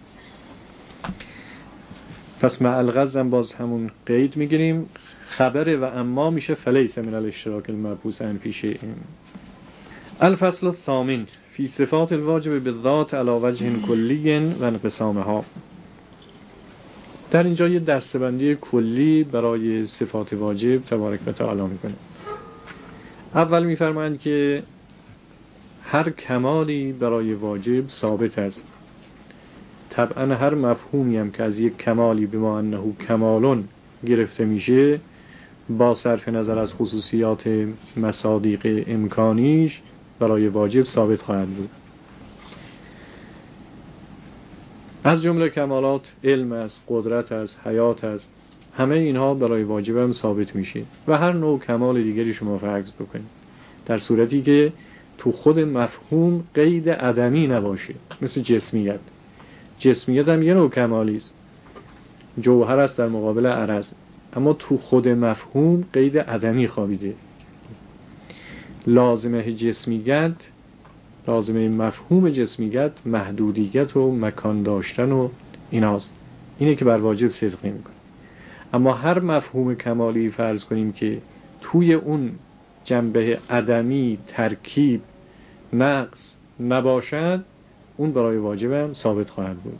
پس مع الغض هم باز همون قید میگیریم، خبر و اما میشه فلیس من الاشتراک المبحوث عن فی شیء. الفصل الثامن فی صفات الواجب بالذات علی وجه کلی و انقسامها، در اینجا یه دسته‌بندی کلی برای صفات واجب تبارک و تعالی میکنه. اول میفرمایند که هر کمالی برای واجب ثابت است، طبعا هر مفهومی هم که از یک کمالی بما انه کمالون گرفته میشه با صرف نظر از خصوصیات مصادیق امکانیش برای واجب ثابت خواهد بود. از جمله کمالات علم است، قدرت است، حیات است، همه اینها برای واجب هم ثابت میشه. و هر نوع کمال دیگری شما فرض بکنید در صورتی که تو خود مفهوم قید عدمی نباشه، مثل جسمیت. جسمیت هم یه نوع کمالی است، جوهر است در مقابل عرض، اما تو خود مفهوم قید عدمی خوابیده. لازمه جسمیت، لازمه مفهوم جسمیت محدودیت و مکان داشتن و ایناست، اینه که بر واجب صدق نمی‌کنه. اما هر مفهوم کمالی فرض کنیم که توی اون جنبه عدمی، ترکیب، نقص نباشد، اون برای واجبم ثابت خواهد بود.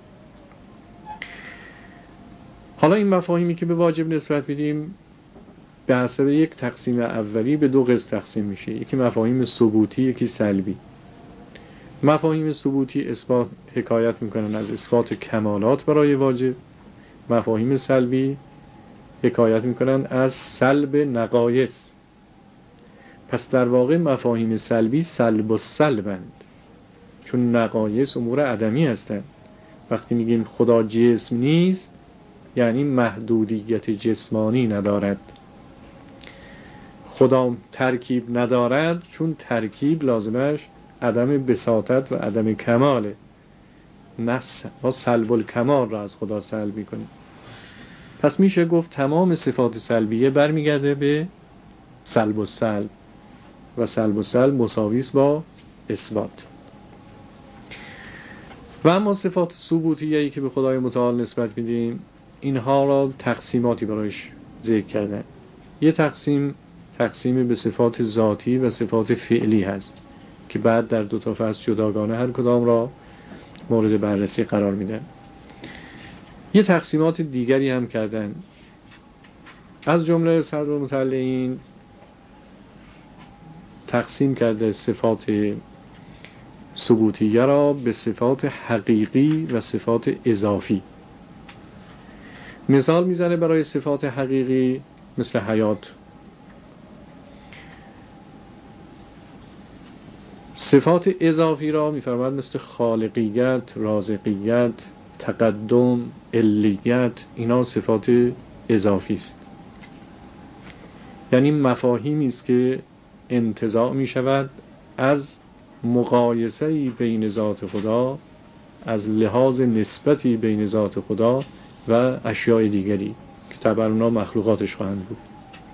حالا این مفاهیمی که به واجب نسبت میدیم به حسب یک تقسیم اولی به دو قسم تقسیم میشه. یکی مفاهیم ثبوتی، یکی سلبی. مفاهیم ثبوتی اثبات حکایت میکنن از اثبات کمالات برای واجب، مفاهیم سلبی حکایت میکنن از سلب نقایص. پس در واقع مفاهیم سلبی سلب و سلبند، چون نقایص امور عدمی هستند. وقتی میگیم خدا جسم نیست یعنی محدودیت جسمانی ندارد. خدا ترکیب ندارد چون ترکیب لازمش عدم بساطت و عدم کماله. ما سلب الکمال را از خدا سلب میکنیم. پس میشه گفت تمام صفات سلبیه برمیگرده به سلب و سلب و سلب و سلب مساویس با اثبات. و اما صفات ثبوتیه‌ای که به خدای متعال نسبت میدیم، اینها را تقسیماتی برایش ذکر کردن. یه تقسیم به صفات ذاتی و صفات فعلی هست که بعد در دو تا فصل جداگانه هر کدام را مورد بررسی قرار میدن. یه تقسیمات دیگری هم کردن، از جمله صدر المطلعین تقسیم کرده صفات ثبوتیه را به صفات حقیقی و صفات اضافی. مثال میزنه برای صفات حقیقی مثل حیات. صفات اضافی را میفرماد مثل خالقیت، رازقیت، تقدم، علیت. اینا صفات اضافی است، یعنی مفاهیمی است که انتزاع می شود از مقایسه‌ای بین ذات خدا، از لحاظ نسبتی بین ذات خدا و اشیاء دیگری که طبعا اونا مخلوقاتش خواهند بود.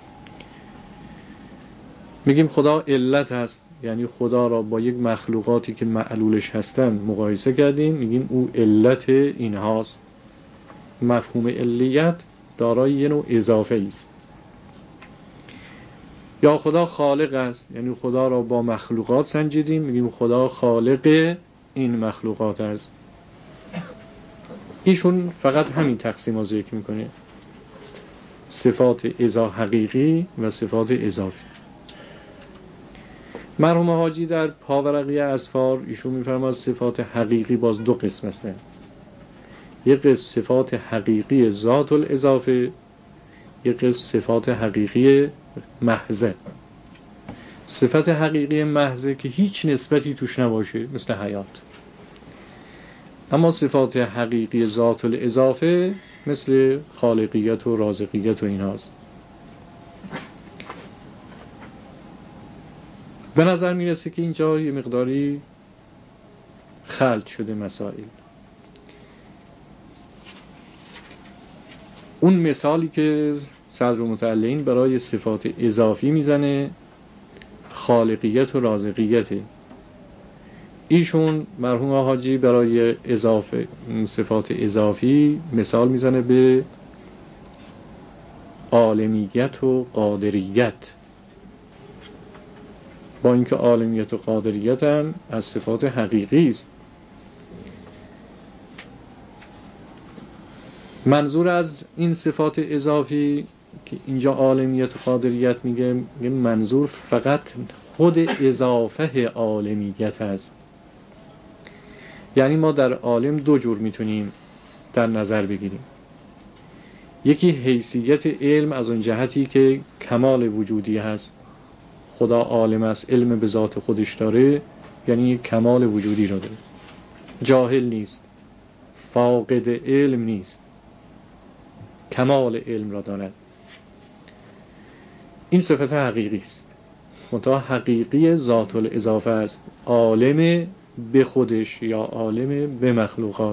میگیم خدا علت هست، یعنی خدا را با یک مخلوقاتی که معلولش هستن مقایسه کردیم، میگیم او علت اینهاست. مفهوم علیت دارای یه نوع اضافه است. یا خدا خالق است، یعنی خدا را با مخلوقات سنجیدیم، میگیم خدا خالق این مخلوقات است. ایشون فقط همین تقسیم ها ذکر میکنه، صفات حقیقی و صفات اضافی. مرحوم حاجی در پاورقی اذفار ایشون میفرماد صفات حقیقی باز دو قسم هستند. یک قسم صفات حقیقی ذات الاضافه، یک قسم صفات حقیقی محضه. صفت حقیقی محضه که هیچ نسبتی توش نباشه مثل حیات. اما صفات حقیقی ذات الاضافه مثل خالقیت و رازقیت و اینهاست. به نظر میرسه که اینجا یه مقداری خلط شده مسائل. اون مثالی که صدر متعلقین برای صفات اضافی میزنه خالقیت و رازقیته. ایشون مرحوم حاجی برای اضافه صفات اضافی مثال میزنه به عالمیت و قادریت، با اینکه عالمیت و قادریت هم از صفات حقیقی است. منظور از این صفات اضافی که اینجا عالمیت و قادریت میگه منظور فقط خود اضافه عالمیت هست. یعنی ما در عالم دو جور میتونیم در نظر بگیریم. یکی حیثیت علم از اون جهتی که کمال وجودی هست، خدا عالم است، علم به ذات خودش داره، یعنی کمال وجودی رو داره، جاهل نیست، فاقد علم نیست، کمال علم را دارد. این صفت حقیقی است، منتها حقیقی ذات الاضافه است، عالم به خودش یا عالم به مخلوقات.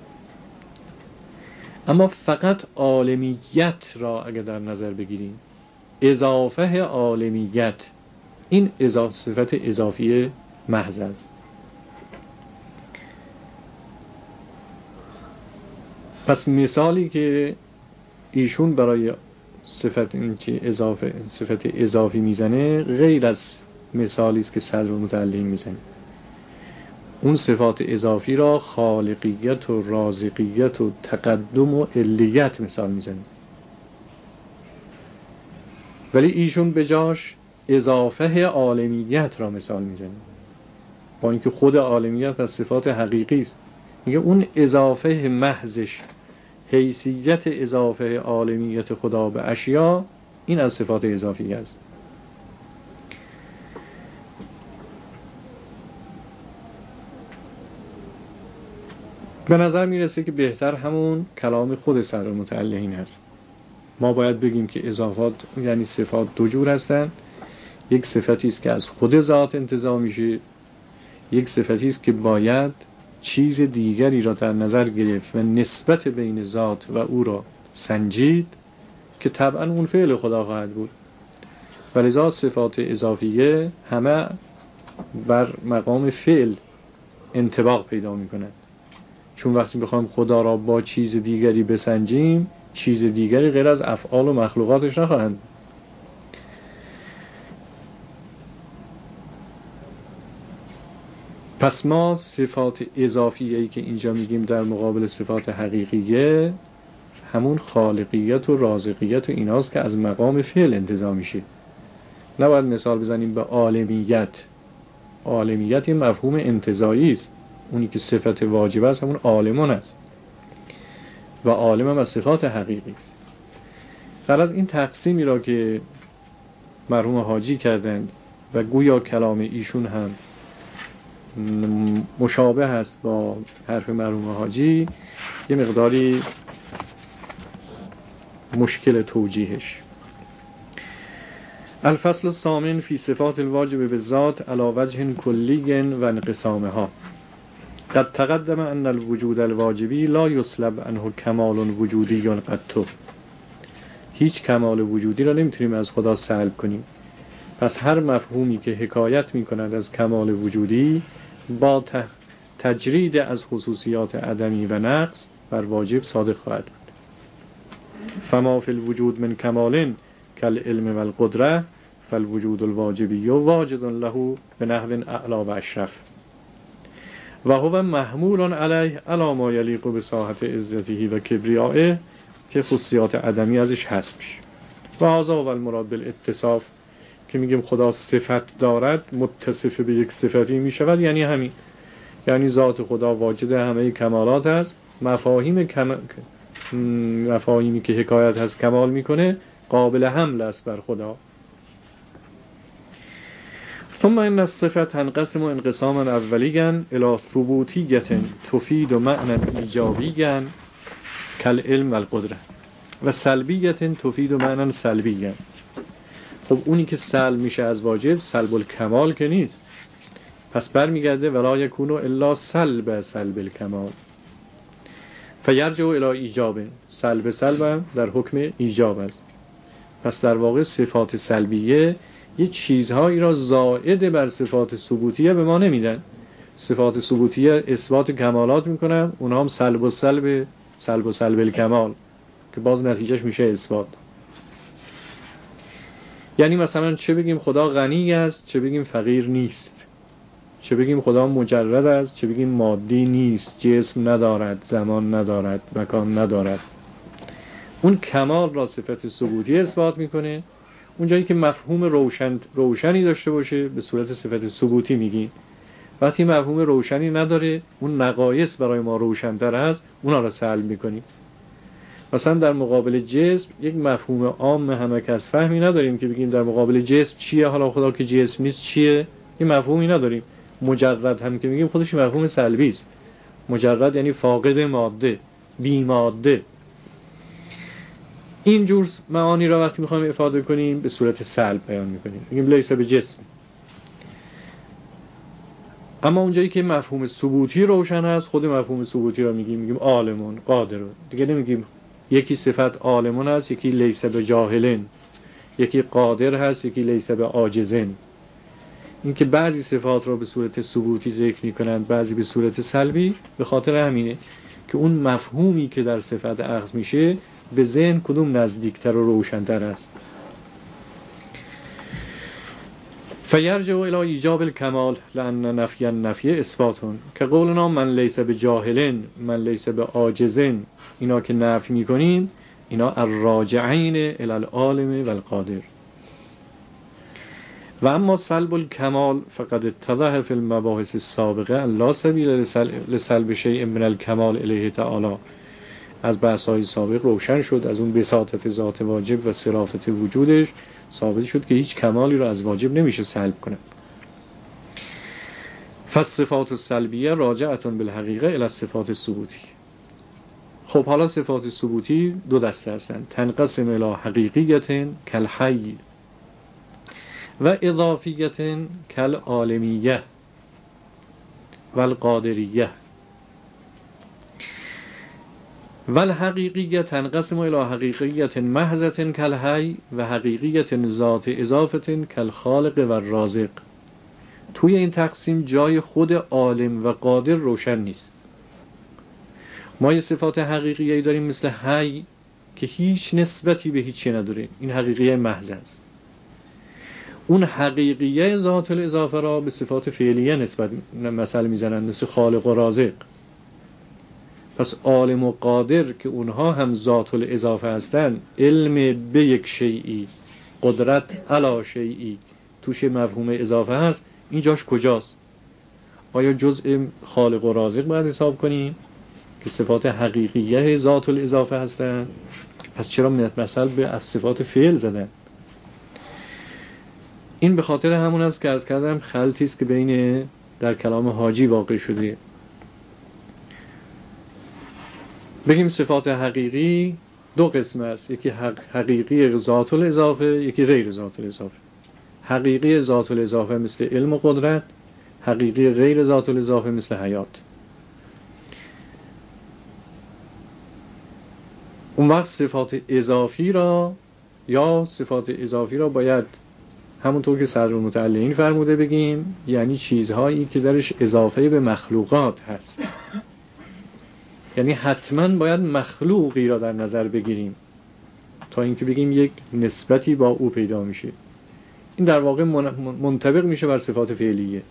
اما فقط عالمیت را اگر در نظر بگیریم، اضافه عالمیت، این صفت اضافی محض است. پس مثالی که ایشون برای صفت این که صفت اضافی میزنه غیر از مثالی است که صدر متعلق میزنه. اون صفات اضافی را خالقیت و رازقیت و تقدم و علیت مثال میزنه، ولی ایشون به جاش اضافه عالمیت را مثال میزنه، با اینکه خود عالمیت از صفات حقیقی است. میگه اون اضافه محضش، حیثیت اضافه عالمیت خدا به اشیا، این از صفات اضافی است. به نظر میرسه که بهتر همون کلام خود صدر متعلقین هست. ما باید بگیم که اضافات یعنی صفات دو جور هستند. یک صفتی است که از خود ذات انتزاع میشه، یک صفتی است که باید چیز دیگری را در نظر گرفت و نسبت بین ذات و او را سنجید که طبعا اون فعل خدا خواهد بود. ولذا صفات اضافیه همه بر مقام فعل انطباق پیدا میکنند، چون وقتی بخوایم خدا را با چیز دیگری بسنجیم، چیز دیگری غیر از افعال و مخلوقاتش نخواهند. پس ما صفات اضافیه‌ای که اینجا میگیم در مقابل صفات حقیقیه، همون خالقیت و رازقیت و ایناست که از مقام فعل انتزاع میشه. نباید مثال بزنیم به عالمیت. عالمیت این مفهوم انتزاعی است، اونی که صفت واجب است همون عالمون است و عالم هم از صفات حقیقی است. در از این تقسیمی را که مرحوم حاجی کردند و گویا کلام ایشون هم مشابه است با حرف مرحوم حاجی، یه مقداری مشکل توجیهش. الفصل الثامن فی صفات الواجب بالذات علی وجه کلی و انقسامها. قد تقدم ان الوجود الواجبی لا یسلب عنه کمال وجودی قط. هیچ کمال وجودی را نمیتونیم از خدا سلب کنیم. پس هر مفهومی که حکایت میکند از کمال وجودی با تجرید از خصوصیات عدمی و نقص بر واجب صادق خواهد بود. فما فی الوجود من کمال کالعلم و القدره فالوجود الواجبی واجد له به نحو اعلی و اشرف و هو محمول علیه علی ما یلیق بساحت عزته و کبریائه که خصوصیات عدمی ازش هست میشه. و هذا و المراد بالاتصاف که میگیم خدا صفت دارد، متصف به یک صفتی میشود، یعنی همین، یعنی ذات خدا واجد همه کمالات است. مفاهیمی که حکایت هست کمال میکنه قابل حمل است بر خدا. ثم ان الصفه تنقسم انقساما اولیا الى ثبوتیه تفید معنی ایجابیا کالعلم والقدره و سلبیه تفید معنی سلبیا. خب اونی که سلب میشه از واجب سلب الکمال که نیست، پس برمیگرده ولا یکونو الا سلب الکمال فیرجع الی ایجاب. سلب در حکم ایجاب است. پس در واقع صفات سلبیه یه چیزهایی را زائد بر صفات ثبوتیه به ما نمیدن. صفات ثبوتیه اثبات کمالات میکنن، اونها هم سلب الکمال که باز نتیجهش میشه اثبات. یعنی مثلا چه بگیم خدا غنی است، چه بگیم فقیر نیست، چه بگیم خدا مجرد است، چه بگیم مادی نیست، جسم ندارد، زمان ندارد، مکان ندارد. اون کمال را صفت ثبوتی اثبات میکنه. اون جایی که مفهوم روشنی داشته باشه به صورت صفت ثبوتی میگی. وقتی مفهوم روشنی نداره، اون نقایص برای ما روشن‌تر هست، اونا را سلب میکنیم. مثلا در مقابل جسم یک مفهوم عام همه کس فهمی نداریم که بگیم در مقابل جسم چیه، حالا خدا که جسم نیست چیه، این مفهومی نداریم. مجرد هم که میگیم خودش مفهوم سلبی است. مجرد یعنی فاقد ماده، بی ماده. این جور معانی را وقتی میخوایم افاده کنیم به صورت سلب بیان میکنیم، میگیم لیس به جسم. اما اونجایی که مفهوم ثبوتی روشن است، خود مفهوم ثبوتی را میگیم عالمون، قادرون. دیگه نمیگیم یکی صفت عالمون است، یکی لیس به جاهلن، یکی قادر هست، یکی لیس به عاجزن. این که بعضی صفات را به صورت ثبوتی ذکر میکنند، بعضی به صورت سلبی، به خاطر همینه که اون مفهومی که در صفت اخذ میشه به ذهن کدوم نزدیکتر و روشن‌تر است؟ فیرجع الی ایجاب الکمال لأن نفی النفی اثباتون که قولنا من لیس بجاهل من لیس بعاجز، اینا که نفی میکنیم اینا الراجعین الی العالم و القادر. و اما سلب الکمال فقد اتضح فی المباحث السابقه لا سبیل لسلب شیء من الکمال الیه تعالی. از بحث‌های سابق روشن شد از اون بساطت ذات واجب و صرافت وجودش ثابت شد که هیچ کمالی رو از واجب نمیشه سلب کنه. فالصفات السلبیه راجعه بالحقیقه الی الصفات الثبوتی. خب حالا صفات ثبوتی دو دسته هستند، تنقسم الی حقیقیه کالحی و اضافیه کالعالمیه و القادریه. والحقیقیه تنقسم الی حقیقیه محضه کالحی و حقیقیه ذات اضافه کالخالق و الرازق. توی این تقسیم جای خود عالم و قادر روشن نیست. ما یه صفات حقیقیه داریم مثل حی که هیچ نسبتی به هیچی نداره، این حقیقیه محض است. اون حقیقیه ذات الاضافه را به صفات فعلیه نسبت مثل میزنن مثل خالق و رازق. پس عالم و قادر که اونها هم ذات الاضافه هستن، علم به یک شیئی، قدرت علی شیئی توش مفهوم اضافه هست، این جاش کجاست؟ آیا جزء خالق و رازق باید حساب کنیم که صفات حقیقیه ذات الاضافه هستن؟ پس چرا مثل به صفات فعل زدن؟ این به خاطر همون است که از کردم خلطی است که بین در کلام حاجی واقع شده. بگیم صفات حقیقی دو قسم است، یکی حقیقی ذات الاضافه، یکی غیر ذات الاضافه. حقیقی ذات الاضافه مثل علم و قدرت، حقیقی غیر ذات الاضافه مثل حیات. اون وقت صفات اضافی را باید همونطور که صدرالمتعلقین فرموده بگیم، یعنی چیزهایی که درش اضافه به مخلوقات هست، یعنی حتما باید مخلوقی را در نظر بگیریم تا اینکه بگیم یک نسبتی با او پیدا میشه. این در واقع منطبق میشه بر صفات فعلیه.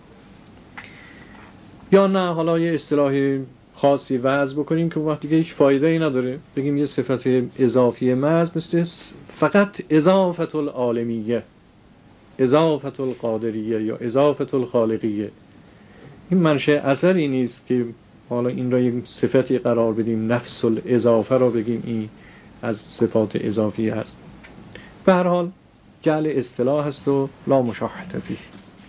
یا نه حالا یه اصطلاح خاصی وضع بکنیم که وقتی که هیچ فایده ای نداره، بگیم یه صفت اضافی محض مثل فقط اضافت العالمیه، اضافت القادریه یا اضافت الخالقیه. این منشأ اثری نیست که حالا این را یک صفتی قرار بدیم، نفس الاضافه را بگیم این از صفات اضافی هست. به هر حال جعل اصطلاح است و لا مشاحة فیه.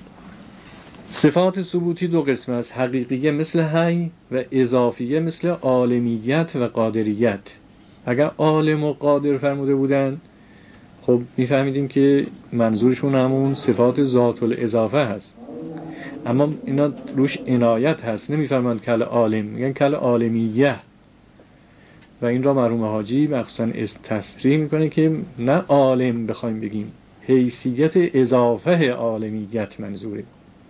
صفات ثبوتی دو قسم است، حقیقیه مثل حی و اضافیه مثل عالمیت و قادریت. اگر عالم و قادر فرموده بودن خب میفهمیدیم که منظورشون همون صفات ذات الاضافه هست، اما اینا روش عنایت هست، نمیفرمایند کل عالم، میگن کل عالمیه. و این را مرحوم حاجی مخصوصا تصریح میکنه که نه عالم بخوایم بگیم، حیثیت اضافه عالمیت منظوره.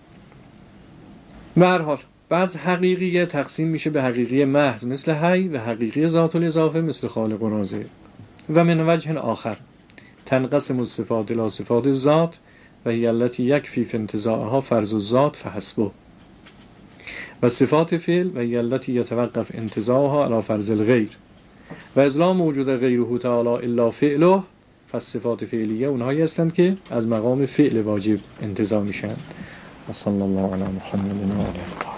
به هر حال بعض حقیقیه تقسیم میشه به حقیقی محض مثل حی و حقیقی ذات الاضافه مثل خالق و رازق. و من وجه آخر تنقسم الصفات الی صفات الذات و هی التی یکفی فی انتزاعها فرض الذات فحسبه، و صفات فعل و هی التی یتوقف انتزاعها علی فرض الغیر، و از لا موجود غیره تعالی الا فعله. پس صفات فعلیه اونهایی هستند که از مقام فعل واجب انتزاع میشن. صلی الله علی محمد و آله.